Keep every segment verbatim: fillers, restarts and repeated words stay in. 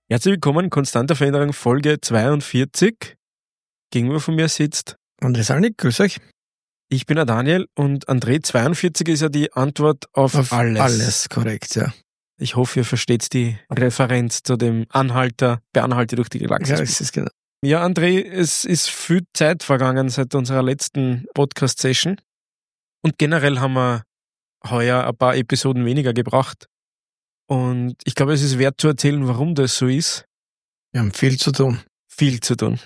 Herzlich willkommen, Konstante Veränderung, Folge zweiundvierzig. Gegenüber von mir sitzt André Salnik, grüß euch. Ich bin der Daniel und André, zweiundvierzig ist ja die Antwort auf, Auf alles. Alles, korrekt, ja. Ich hoffe, ihr versteht die Referenz zu dem Anhalter, Beanhalte durch die Galaxis. Ja, es ist genau. Ja, André, es ist viel Zeit vergangen seit unserer letzten Podcast-Session und generell haben wir heuer ein paar Episoden weniger gebracht. Und ich glaube, es ist wert zu erzählen, warum das so ist. Wir haben viel zu tun. Viel zu tun.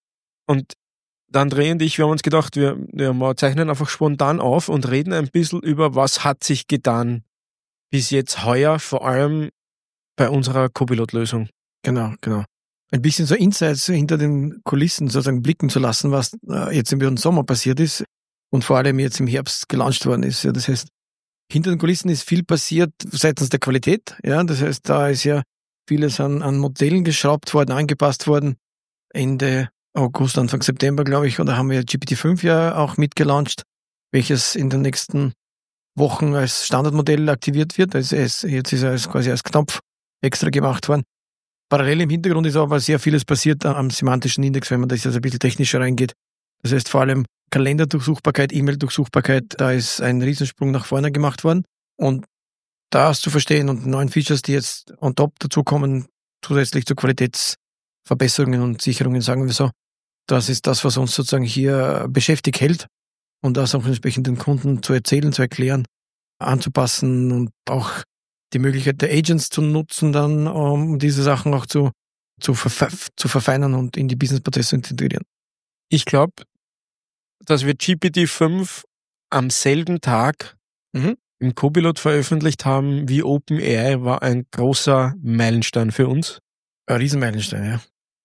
Und der André und ich, wir haben uns gedacht, wir, wir zeichnen einfach spontan auf und reden ein bisschen über, was hat sich getan bis jetzt heuer, vor allem bei unserer Copilot-Lösung. Genau, genau. Ein bisschen so Insights hinter den Kulissen sozusagen blicken zu lassen, was jetzt im Sommer passiert ist und vor allem jetzt im Herbst gelauncht worden ist. Ja, das heißt, hinter den Kulissen ist viel passiert seitens der Qualität. Ja, das heißt, da ist ja vieles an, an Modellen geschraubt worden, angepasst worden. Ende August, Anfang September, glaube ich, oder haben wir G P T fünf ja auch mitgelauncht, welches in den nächsten Wochen als Standardmodell aktiviert wird. Also es, jetzt ist er als, quasi als Knopf extra gemacht worden. Parallel im Hintergrund ist aber sehr vieles passiert am semantischen Index, wenn man das also ein bisschen technischer reingeht. Das heißt vor allem Kalenderdurchsuchbarkeit, E-Mail-Durchsuchbarkeit, da ist ein Riesensprung nach vorne gemacht worden. Und das zu verstehen und neuen Features, die jetzt on top dazukommen, zusätzlich zu Qualitätsverbesserungen und Sicherungen, sagen wir so, das ist das, was uns sozusagen hier beschäftigt hält und das auch entsprechend den Kunden zu erzählen, zu erklären, anzupassen und auch die Möglichkeit der Agents zu nutzen, dann um diese Sachen auch zu, zu, verfe- zu verfeinern und in die Businessprozesse zu integrieren. Ich glaube, dass wir G P T fünf am selben Tag Mhm. im Copilot veröffentlicht haben wie OpenAI, war ein großer Meilenstein für uns. Ein Riesenmeilenstein, ja.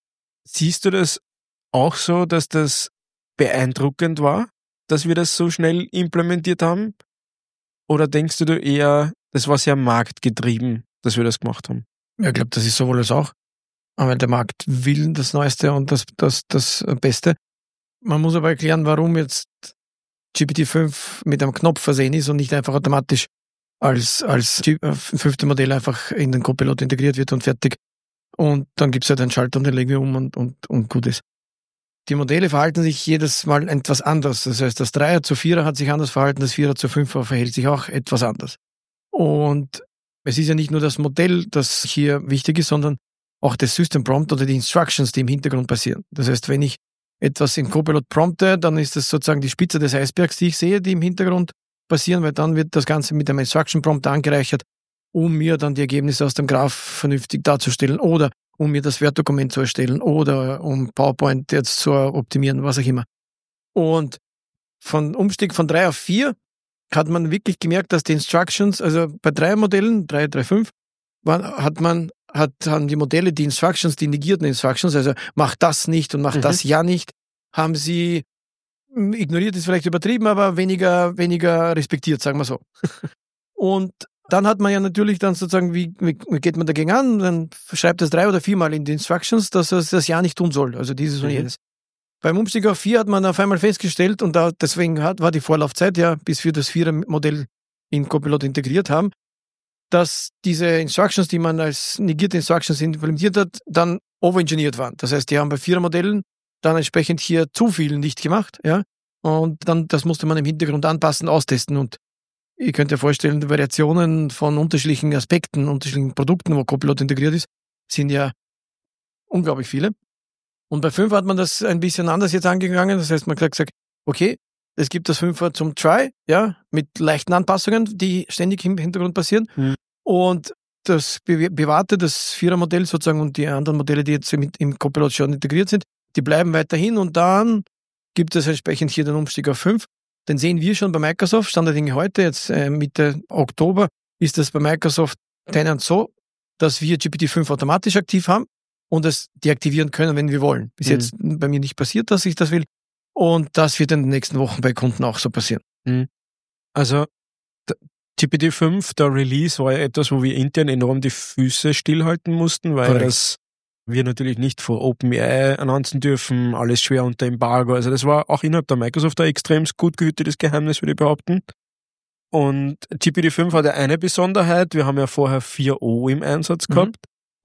Siehst du das auch so, dass das beeindruckend war, dass wir das so schnell implementiert haben? Oder denkst du eher, das war sehr marktgetrieben, dass wir das gemacht haben? Ich glaube, das ist sowohl als auch. Weil der Markt will das Neueste und das, das, das Beste. Man muss aber erklären, warum jetzt G P T fünf mit einem Knopf versehen ist und nicht einfach automatisch als, als fünfte Modell einfach in den Copilot integriert wird und fertig. Und dann gibt's halt einen Schalter und den legen wir um und, und, und gut ist. Die Modelle verhalten sich jedes Mal etwas anders. Das heißt, das Dreier zu Vierer hat sich anders verhalten, das Vierer zu Fünfer verhält sich auch etwas anders. Und es ist ja nicht nur das Modell, das hier wichtig ist, sondern auch das System Prompt oder die Instructions, die im Hintergrund passieren. Das heißt, wenn ich etwas in Copilot prompte, dann ist das sozusagen die Spitze des Eisbergs, die ich sehe, die im Hintergrund passieren, weil dann wird das Ganze mit einem Instruction Prompt angereichert, um mir dann die Ergebnisse aus dem Graph vernünftig darzustellen oder um mir das Word-Dokument zu erstellen oder um PowerPoint jetzt zu optimieren, was auch immer. Und von Umstieg von drei auf vier hat man wirklich gemerkt, dass die Instructions, also bei drei Modellen, drei, drei, fünf, war, hat man, hat, haben die Modelle die Instructions, die negierten Instructions, also mach das nicht und mach Mhm. das ja nicht, haben sie ignoriert, ist vielleicht übertrieben, aber weniger, weniger respektiert, sagen wir so. Und dann hat man ja natürlich dann sozusagen, wie, wie geht man dagegen an? Dann schreibt das drei oder viermal in die Instructions, dass es das ja nicht tun soll. Also dieses und Mhm. jenes. Beim Umstieg auf vier hat man auf einmal festgestellt, und da, deswegen hat, war die Vorlaufzeit ja, bis wir das Vierer-Modell in Copilot integriert haben, dass diese Instructions, die man als negierte Instructions implementiert hat, dann overengineert waren. Das heißt, die haben bei Vierer-Modellen dann entsprechend hier zu viel nicht gemacht, ja. Und dann, das musste man im Hintergrund anpassen, austesten. Und ihr könnt ja vorstellen, die Variationen von unterschiedlichen Aspekten, unterschiedlichen Produkten, wo Copilot integriert ist, sind ja unglaublich viele. Und bei fünf hat man das ein bisschen anders jetzt angegangen. Das heißt, man hat gesagt, okay, es gibt das Fünfer zum Try, ja, mit leichten Anpassungen, die ständig im Hintergrund passieren. Mhm. Und das be- bewahrte, das Vierer-Modell sozusagen und die anderen Modelle, die jetzt mit im Copilot schon integriert sind, die bleiben weiterhin. Und dann gibt es entsprechend hier den Umstieg auf fünf. Den sehen wir schon bei Microsoft. Stand der Dinge heute, jetzt äh, Mitte Oktober, ist das bei Microsoft Tenant so, dass wir G P T fünf automatisch aktiv haben und es deaktivieren können, wenn wir wollen. Bis Mhm. jetzt bei mir nicht passiert, dass ich das will. Und das wird in den nächsten Wochen bei Kunden auch so passieren. Mhm. Also der G P T fünf, der Release, war ja etwas, wo wir intern enorm die Füße stillhalten mussten, weil Korrekt. das wir natürlich nicht vor OpenAI announcen dürfen, alles schwer unter Embargo. Also das war auch innerhalb der Microsoft ein extrem gut gehütetes Geheimnis, würde ich behaupten. Und G P T fünf hat ja eine Besonderheit, wir haben ja vorher vier O im Einsatz Mhm. gehabt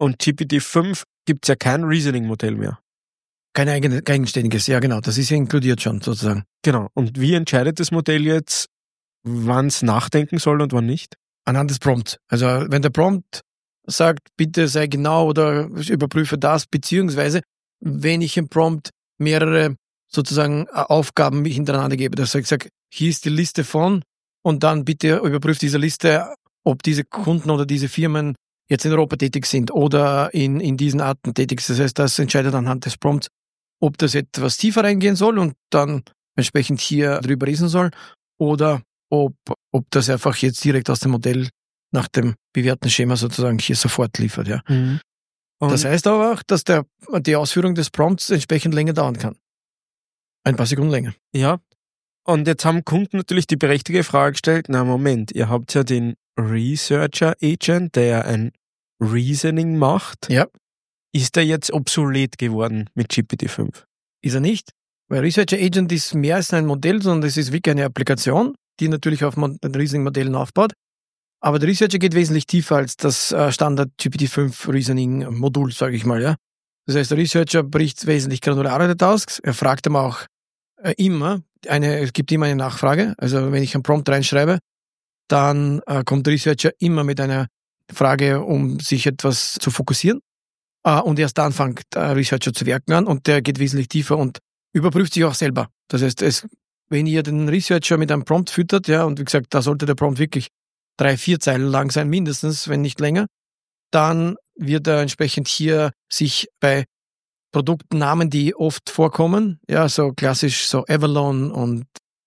Und G P T fünf gibt es ja kein Reasoning-Modell mehr. Kein eigene, eigenständiges, ja genau, das ist ja inkludiert schon sozusagen. Genau. Und wie entscheidet das Modell jetzt, wann es nachdenken soll und wann nicht? Anhand des Prompts. Also wenn der Prompt sagt, bitte sei genau oder überprüfe das, beziehungsweise wenn ich im Prompt mehrere sozusagen Aufgaben hintereinander gebe, dass ich sage, hier ist die Liste von und dann bitte überprüfe diese Liste, ob diese Kunden oder diese Firmen jetzt in Europa tätig sind oder in, in diesen Arten tätig sind. Das heißt, das entscheidet anhand des Prompts, ob das etwas tiefer reingehen soll und dann entsprechend hier drüber lesen soll oder ob, ob das einfach jetzt direkt aus dem Modell nach dem bewährten Schema sozusagen hier sofort liefert. Ja. Mhm. Das heißt aber auch, dass der, die Ausführung des Prompts entsprechend länger dauern kann. Ein paar Sekunden länger. Ja. Und jetzt haben Kunden natürlich die berechtigte Frage gestellt, na Moment, ihr habt ja den Researcher Agent, der ein Reasoning macht. Ja. Ist der jetzt obsolet geworden mit G P T fünf? Ist er nicht, weil Researcher Agent ist mehr als ein Modell, sondern es ist wirklich eine Applikation, die natürlich auf Reasoning-Modellen aufbaut. Aber der Researcher geht wesentlich tiefer als das Standard G P T fünf Reasoning-Modul, sage ich mal. Ja. Das heißt, der Researcher bricht wesentlich granulare Tasks. Er fragt aber auch äh, immer, eine, es gibt immer eine Nachfrage. Also wenn ich einen Prompt reinschreibe, dann äh, kommt der Researcher immer mit einer Frage, um sich etwas zu fokussieren. Äh, und erst dann fängt der Researcher zu werken an und der geht wesentlich tiefer und überprüft sich auch selber. Das heißt, es, wenn ihr den Researcher mit einem Prompt füttert, ja, und wie gesagt, da sollte der Prompt wirklich drei, vier Zeilen lang sein, mindestens, wenn nicht länger, dann wird er entsprechend hier sich bei Produktnamen, die oft vorkommen, ja, so klassisch so Avalon und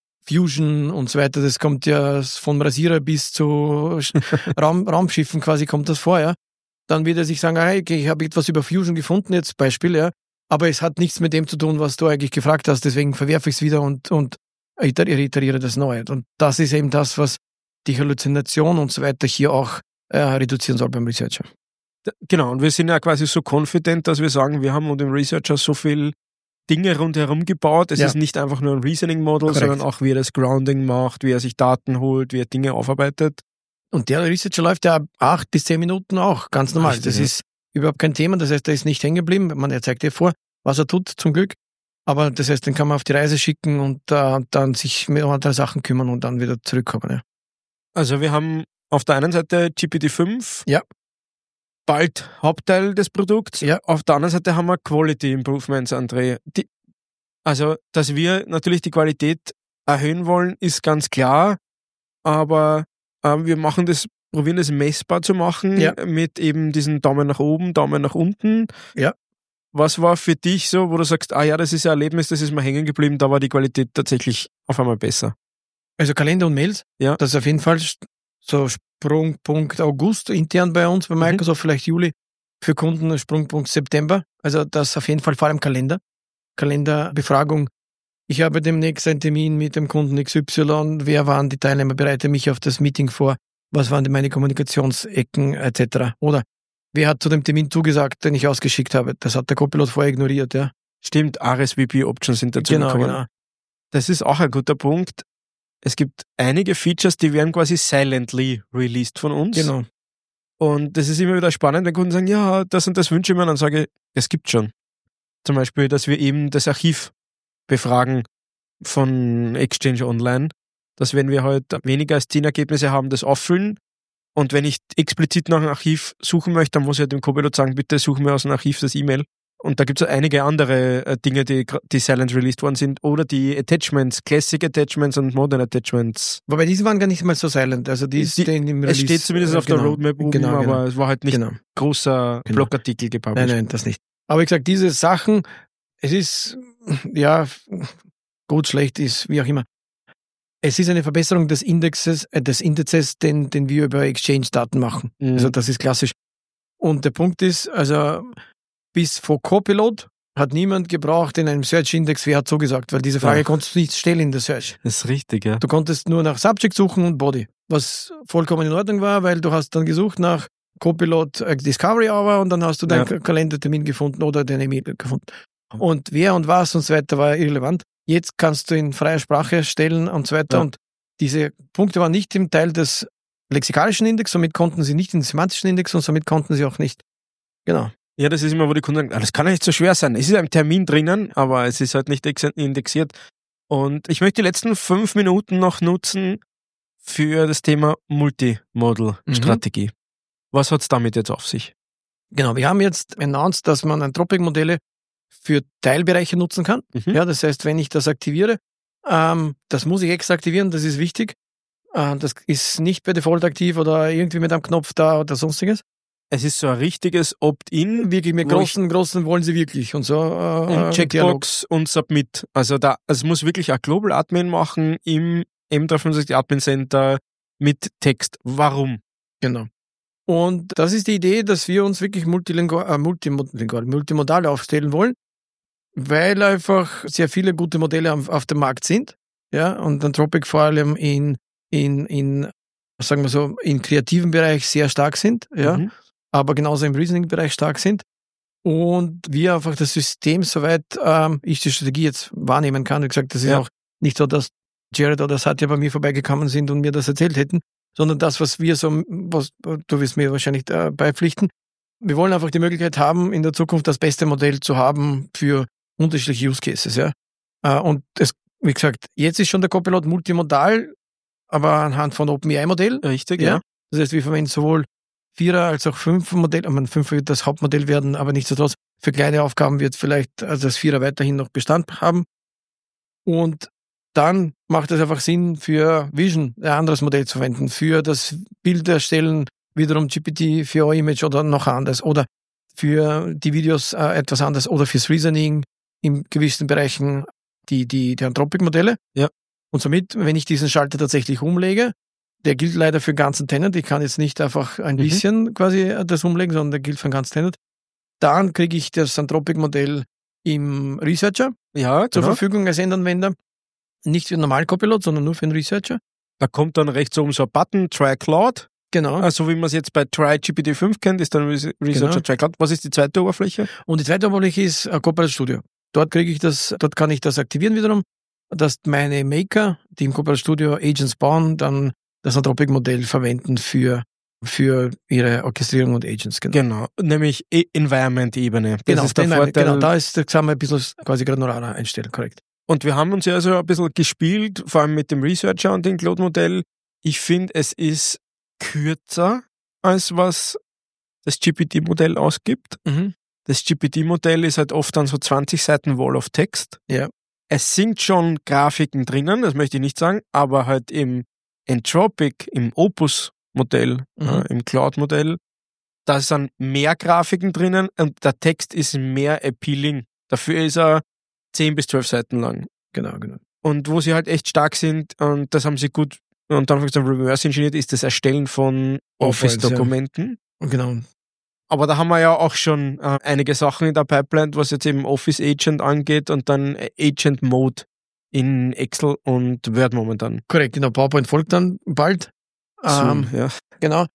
Fusion und so weiter, das kommt ja von Rasierer bis zu Raum, Raumschiffen quasi kommt das vor, ja. Dann wird er sich sagen, hey, okay, ich habe etwas über Fusion gefunden, jetzt Beispiel, ja, aber es hat nichts mit dem zu tun, was du eigentlich gefragt hast, deswegen verwerfe ich es wieder und, und iteriere das neu. Und das ist eben das, was die Halluzination und so weiter hier auch äh, reduzieren soll beim Researcher. Genau, und wir sind ja quasi so confident, dass wir sagen, wir haben mit dem Researcher so viel Dinge rundherum gebaut. Es Ja. ist nicht einfach nur ein Reasoning-Model, Korrekt. sondern auch, wie er das Grounding macht, wie er sich Daten holt, wie er Dinge aufarbeitet. Und der Researcher läuft ja acht bis zehn Minuten auch, ganz normal. Richtig, das ja. ist überhaupt kein Thema, das heißt, er ist nicht hängen geblieben. Man, er zeigt dir vor, was er tut, zum Glück. Aber das heißt, den kann man auf die Reise schicken und äh, dann sich mit anderen Sachen kümmern und dann wieder zurückkommen. Ja. Also wir haben auf der einen Seite G P T fünf, Ja. bald Hauptteil des Produkts. Ja. Auf der anderen Seite haben wir Quality Improvements, André. Die, also, dass wir natürlich die Qualität erhöhen wollen, ist ganz klar, aber ähm, wir machen das, probieren das messbar zu machen Ja. mit eben diesen Daumen nach oben, Daumen nach unten. Ja. Was war für dich so, wo du sagst, ah ja, das ist ein Erlebnis, das ist mir hängen geblieben, da war die Qualität tatsächlich auf einmal besser? Also Kalender und Mails, Ja. das ist auf jeden Fall so Sprungpunkt August intern bei uns, bei Microsoft, vielleicht Juli, für Kunden Sprungpunkt September. Also das auf jeden Fall vor allem Kalender. Kalenderbefragung. Ich habe demnächst einen Termin mit dem Kunden X Y. Wer waren die Teilnehmer? Bereite mich auf das Meeting vor. Was waren denn meine Kommunikationsecken et cetera. Oder wer hat zu dem Termin zugesagt, den ich ausgeschickt habe? Das hat der Copilot vorher ignoriert, ja. Stimmt, R S V P-Options sind dazu Genau, gekommen. genau. Das ist auch ein guter Punkt. Es gibt einige Features, die werden quasi silently released von uns. Genau. Und das ist immer wieder spannend, wenn Kunden sagen, ja, das und das wünsche ich mir, und dann sage ich, es gibt schon. Zum Beispiel, dass wir eben das Archiv befragen von Exchange Online, dass wenn wir halt weniger als zehn Ergebnisse haben, das auffüllen. Und wenn ich explizit nach einem Archiv suchen möchte, dann muss ich dem Copilot sagen, bitte such mir aus dem Archiv das E-Mail. Und da gibt es einige andere äh, Dinge, die, die silent released worden sind. Oder die Attachments, Classic Attachments und Modern Attachments. Wobei diese waren gar nicht mal so silent. Also die, Die- stehen im Es Release. steht zumindest äh, auf der Roadmap oben, genau, genau. aber es war halt nicht Genau. großer Genau. Blogartikel gepublished. Nein, nein, das nicht. Aber wie gesagt, diese Sachen, es ist, ja, gut, schlecht ist, wie auch immer. Es ist eine Verbesserung des Indexes, äh, des Indizes, den, den wir über Exchange-Daten machen. Mhm. Also das ist klassisch. Und der Punkt ist, also bis vor Copilot hat niemand gebraucht in einem Search-Index, wer hat so gesagt, weil diese Frage Ja. konntest du nicht stellen in der Search. Das ist richtig, ja. Du konntest nur nach Subject suchen und Body, was vollkommen in Ordnung war, weil du hast dann gesucht nach Copilot äh, Discovery Hour und dann hast du deinen Ja. Kalendertermin gefunden oder deine E-Mail gefunden. Und wer und was und so weiter war irrelevant. Jetzt kannst du in freier Sprache stellen und so weiter. Ja. Und diese Punkte waren nicht im Teil des lexikalischen Index, somit konnten sie nicht in den semantischen Index und somit konnten sie auch nicht Genau. Ja, das ist immer, wo die Kunden sagen, ah, das kann ja nicht so schwer sein. Es ist ein Termin drinnen, aber es ist halt nicht indexiert. Und ich möchte die letzten fünf Minuten noch nutzen für das Thema Multimodal-Strategie. Mhm. Was hat es damit jetzt auf sich? Genau, wir haben jetzt announced, dass man Anthropic-Modelle für Teilbereiche nutzen kann. Mhm. Ja, das heißt, wenn ich das aktiviere, ähm, das muss ich extra aktivieren, das ist wichtig. Äh, das ist nicht per Default aktiv oder irgendwie mit einem Knopf da oder sonstiges. Es ist so ein richtiges Opt-in. Wirklich mit großen, großen wollen sie wirklich und so. Äh, und Checkbox Dialog. Und Submit. Also da, also es muss wirklich ein Global Admin machen im M drei fünfundsechzig Admin Center mit Text. Warum? Genau. Und das ist die Idee, dass wir uns wirklich multilingual, äh, multimodal, multimodal aufstellen wollen, weil einfach sehr viele gute Modelle auf, auf dem Markt sind. Ja, und Anthropic vor allem in, in, in, sagen wir so, im kreativen Bereich sehr stark sind. Ja. Mhm. Aber genauso im Reasoning-Bereich stark sind und wir einfach das System, soweit ähm, ich die Strategie jetzt wahrnehmen kann, wie gesagt, das ist ja auch nicht so, dass Jared oder Satya bei mir vorbeigekommen sind und mir das erzählt hätten, sondern das, was wir so, was du wirst mir wahrscheinlich äh, beipflichten, wir wollen einfach die Möglichkeit haben, in der Zukunft das beste Modell zu haben für unterschiedliche Use Cases, ja. Äh, und es, wie gesagt, jetzt ist schon der Copilot multimodal, aber anhand von OpenAI-Modell. Richtig, ja. ja. Das heißt, wir verwenden sowohl Vierer als auch fünf Modell, ich meine, fünf wird das Hauptmodell werden, aber nichtsdestotrotz für kleine Aufgaben wird vielleicht also das Vierer weiterhin noch Bestand haben. Und dann macht es einfach Sinn, für Vision ein anderes Modell zu verwenden, für das Bild erstellen wiederum G P T vier Image oder noch anders oder für die Videos äh, etwas anderes oder fürs Reasoning in gewissen Bereichen die, die, die Anthropic-Modelle. Ja. Und somit, wenn ich diesen Schalter tatsächlich umlege, der gilt leider für den ganzen Tenant. Ich kann jetzt nicht einfach ein bisschen mhm. quasi das umlegen, sondern der gilt für den ganzen Tenant. Dann kriege ich das Anthropic-Modell im Researcher ja, zur genau. Verfügung als Endanwender. Nicht für den normalen Copilot, sondern nur für den Researcher. Da kommt dann rechts oben so ein Button, Try Cloud. Genau. Also wie man es jetzt bei Try G P T fünf kennt, ist dann Researcher genau. Try Cloud. Was ist die zweite Oberfläche? Und die zweite Oberfläche ist Copilot Studio. Dort kriege ich das, dort kann ich das aktivieren wiederum, dass meine Maker, die im Copilot Studio Agents bauen, dann das Anthropic-Modell verwenden für, für ihre Orchestrierung und Agents. Genau, genau. Nämlich Environment-Ebene. Genau, ist der Vorteil. Genau, da ist, das haben wir ein bisschen quasi granularer einstellen, korrekt. Und wir haben uns ja also ein bisschen gespielt, vor allem mit dem Researcher und dem Claude-Modell. Ich finde, es ist kürzer, als was das G P T-Modell ausgibt. Mhm. Das G P T-Modell ist halt oft dann so zwanzig Seiten Wall of Text. Ja. Es sind schon Grafiken drinnen, das möchte ich nicht sagen, aber halt im Anthropic, im Opus-Modell, mhm. äh, im Cloud-Modell, da sind mehr Grafiken drinnen und der Text ist mehr appealing. Dafür ist er zehn bis zwölf Seiten lang. Genau, genau. Und wo sie halt echt stark sind, und das haben sie gut, und dann reverse engineert, ist das Erstellen von Office-Dokumenten. Ja. Genau. Aber da haben wir ja auch schon äh, einige Sachen in der Pipeline, was jetzt eben Office Agent angeht und dann Agent Mode in Excel und Word momentan. Korrekt, genau. PowerPoint folgt dann bald. Ähm, so, ja. Genau.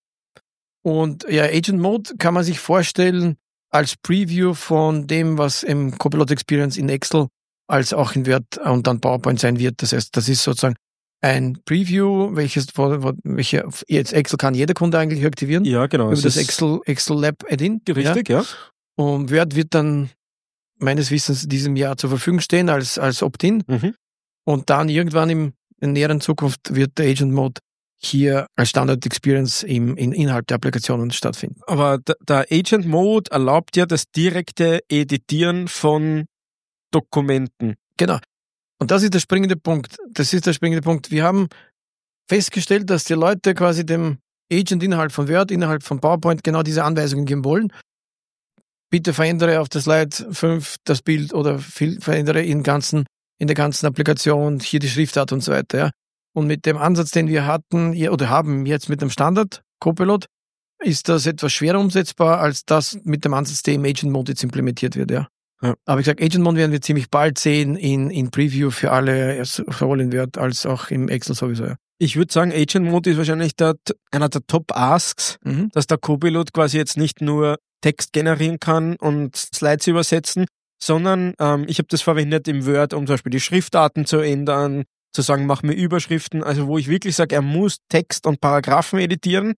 Und ja, Agent Mode kann man sich vorstellen als Preview von dem, was im Copilot Experience in Excel als auch in Word und dann PowerPoint sein wird. Das heißt, das ist sozusagen ein Preview, welches, welche, jetzt Excel kann jeder Kunde eigentlich aktivieren. Ja, genau. Über das Excel, Excel Lab Add-in. Richtig, ja. ja. Und Word wird dann meines Wissens diesem Jahr zur Verfügung stehen als, als Opt-in. Mhm. Und dann irgendwann im, in näheren Zukunft wird der Agent Mode hier als Standard Experience im, in, innerhalb der Applikationen stattfinden. Aber der, der Agent Mode erlaubt ja das direkte Editieren von Dokumenten. Genau. Und das ist der springende Punkt. Das ist der springende Punkt. Wir haben festgestellt, dass die Leute quasi dem Agent innerhalb von Word, innerhalb von PowerPoint genau diese Anweisungen geben wollen. Bitte verändere auf der Slide fünf das Bild oder verändere in, ganzen, in der ganzen Applikation hier die Schriftart und so weiter. Ja. Und mit dem Ansatz, den wir hatten oder haben jetzt mit dem Standard Copilot, ist das etwas schwerer umsetzbar, als das mit dem Ansatz, der im Agent Mode jetzt implementiert wird. Ja. Ja. Aber ich sage, Agent Mode werden wir ziemlich bald sehen in, in Preview für alle, sowohl in Word als auch im Excel sowieso. Ja. Ich würde sagen, Agent Mode ist wahrscheinlich der, einer der Top-Asks, mhm. dass der Copilot quasi jetzt nicht nur Text generieren kann und Slides übersetzen, sondern ähm, ich habe das verwendet im Word, um zum Beispiel die Schriftarten zu ändern, zu sagen, mach mir Überschriften, also wo ich wirklich sage, er muss Text und Paragraphen editieren,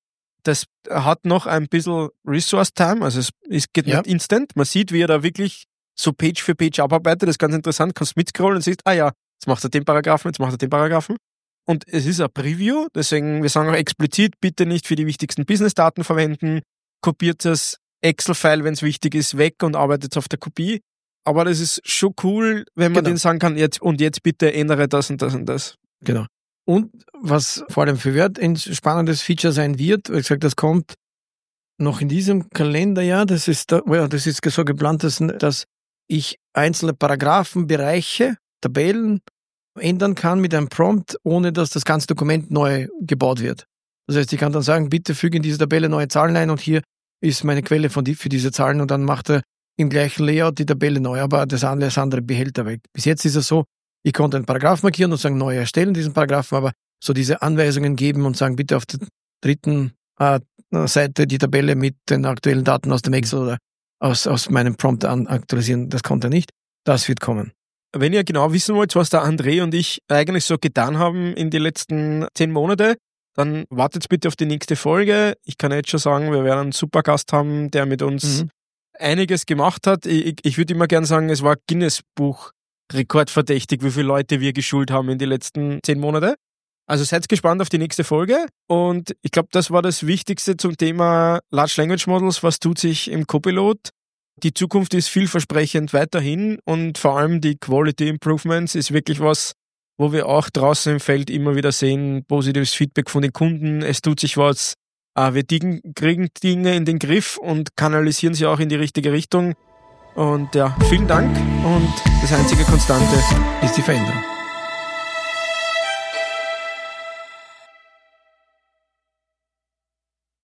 das hat noch ein bisschen Resource Time, also es, es geht Ja. nicht instant. Man sieht, wie er da wirklich so Page für Page abarbeitet. Das ist ganz interessant. Kannst mitscrollen und siehst, ah ja, jetzt macht er den Paragraphen, jetzt macht er den Paragraphen. Und es ist ein Preview, deswegen, wir sagen auch explizit, bitte nicht für die wichtigsten Business-Daten verwenden. Kopiert das Excel-File, wenn es wichtig ist, weg und arbeitet auf der Kopie. Aber das ist schon cool, wenn man Genau. denen sagen kann, jetzt und jetzt bitte ändere das und das und das. Genau. Und was vor allem für Word ein spannendes Feature sein wird, wie gesagt, das kommt noch in diesem Kalenderjahr, das ist, da, ja, das ist so geplant, dass, dass ich einzelne Paragraphen, Bereiche, Tabellen ändern kann mit einem Prompt, ohne dass das ganze Dokument neu gebaut wird. Das heißt, ich kann dann sagen, bitte füge in diese Tabelle neue Zahlen ein und hier ist meine Quelle von die, für diese Zahlen und dann macht er im gleichen Layout die Tabelle neu, aber das andere, das andere behält er weg. Bis jetzt ist es so, ich konnte einen Paragraph markieren und sagen, neu erstellen diesen Paragraphen, aber so diese Anweisungen geben und sagen, bitte auf der dritten äh, Seite die Tabelle mit den aktuellen Daten aus dem Excel oder aus, aus meinem Prompt an aktualisieren, das konnte er nicht. Das wird kommen. Wenn ihr genau wissen wollt, was der André und ich eigentlich so getan haben in den letzten zehn Monate, dann wartet bitte auf die nächste Folge. Ich kann jetzt schon sagen, wir werden einen super Gast haben, der mit uns Mhm. einiges gemacht hat. Ich, ich würde immer gerne sagen, es war Guinness-Buch rekordverdächtig, wie viele Leute wir geschult haben in den letzten zehn Monate. Also seid gespannt auf die nächste Folge. Und ich glaube, das war das Wichtigste zum Thema Large Language Models. Was tut sich im Copilot? Die Zukunft ist vielversprechend weiterhin und vor allem die Quality Improvements ist wirklich was, wo wir auch draußen im Feld immer wieder sehen, positives Feedback von den Kunden, es tut sich was, äh, wir kriegen Dinge in den Griff und kanalisieren sie auch in die richtige Richtung. Und ja, vielen Dank und das einzige Konstante Ist die Veränderung.